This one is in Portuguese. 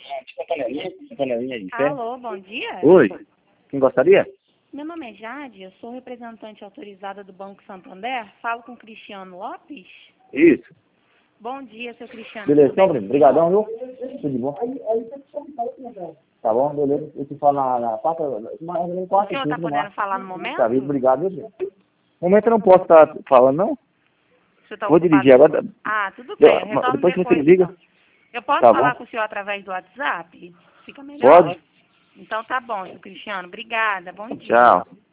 Panelinha de ferro. Alô, bom dia. Oi, quem gostaria? Meu nome é Jade, eu sou representante autorizada do Banco Santander. Falo com Cristiano Lopes. Isso. Bom dia, seu Cristiano. Beleza, Tudo bem? então, Bruno, obrigadão, viu? Tudo de bom. Tá bom, beleza. Eu te falo na quarta, O senhor está podendo falar no momento? Tá, viu? Obrigado, viu? No momento eu não posso estar falando, não? O senhor tá Vou ocupado? dirigir agora. Ah, tudo bem. Eu retorno Depois você depois, me liga. então. Eu posso Tá falar bom. com o senhor através do WhatsApp? Fica melhor? Pode? Então tá bom, seu Cristiano. Obrigada. Bom dia. Tchau.